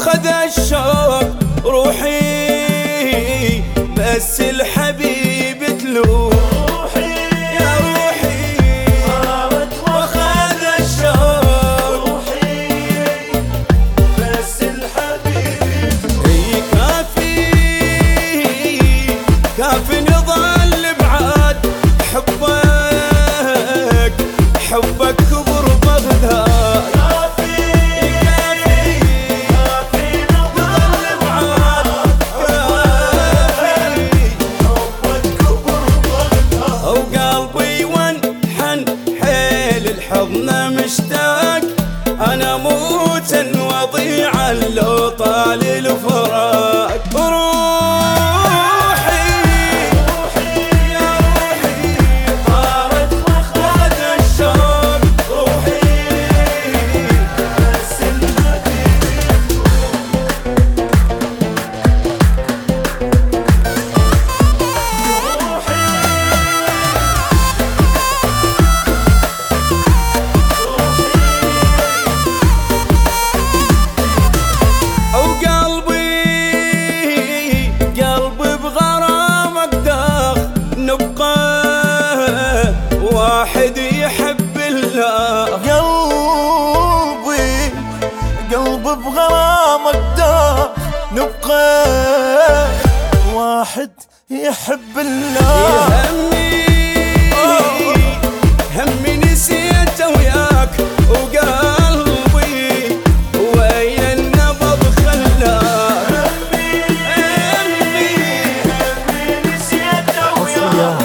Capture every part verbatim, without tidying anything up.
واخذ الشوق روحي، بس الحبيب تلوح روحي يا روحي، طارت واخذ الشوق روحي، بس الحبيب اي كافي كافي نظل بعاد حبك حبك كبر بغداد، كافي كافي كافي نظل بعاد كافي حبك كبر بغداد، وقلبي وانحن حيل الحضن مشتاق، انا موتا وضيعا لو طال الفراق، روحي روحي يا روحي، طارت واخذ الشوق روحي، بس الحبيب روحي وقلبي قلبي بغرامك داخ، نبقى واحد يحب الله، قلبي قلبي بغرامك داخ، نبقى واحد يحب الله، همي همي نسيت وياك، وقلبي وين النبض خلاك، همي همي همي نسيت وياك،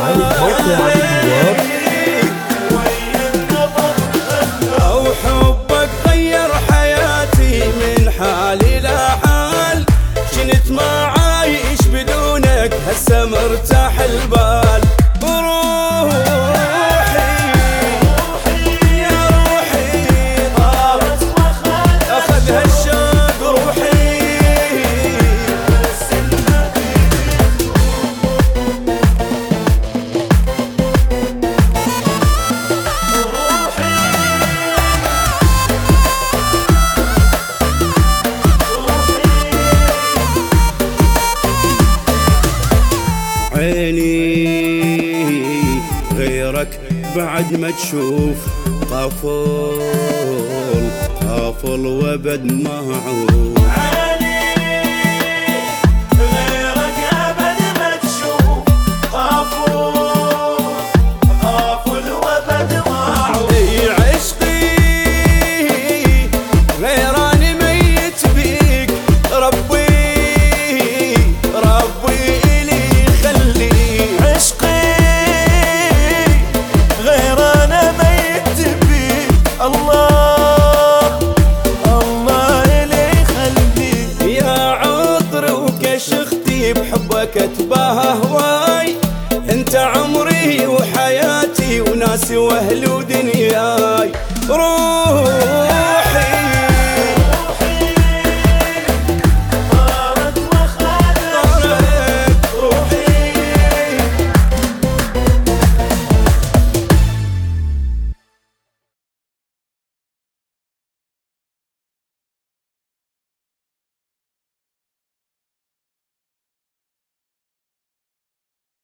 وين النبض خلاك، وحبك غير حياتي من حالي لحال، كنت ما عايش بدونك هسه مرتاح البال، روحي روحي يا روحي، طارت واخذ هالشوق روحي، بس الحبيب روحي عيني غيرك بعد ما تشوف، قافل قافل وابد معوف، عيني غيرك ابد ما تشوف، قافل قافل وابد معوف، اي عشقي غيراني ميت بيك، ربي ربي بحبك اتباهى هواي، انت عمري وحياتي وناسي واهلي ودنياي، روح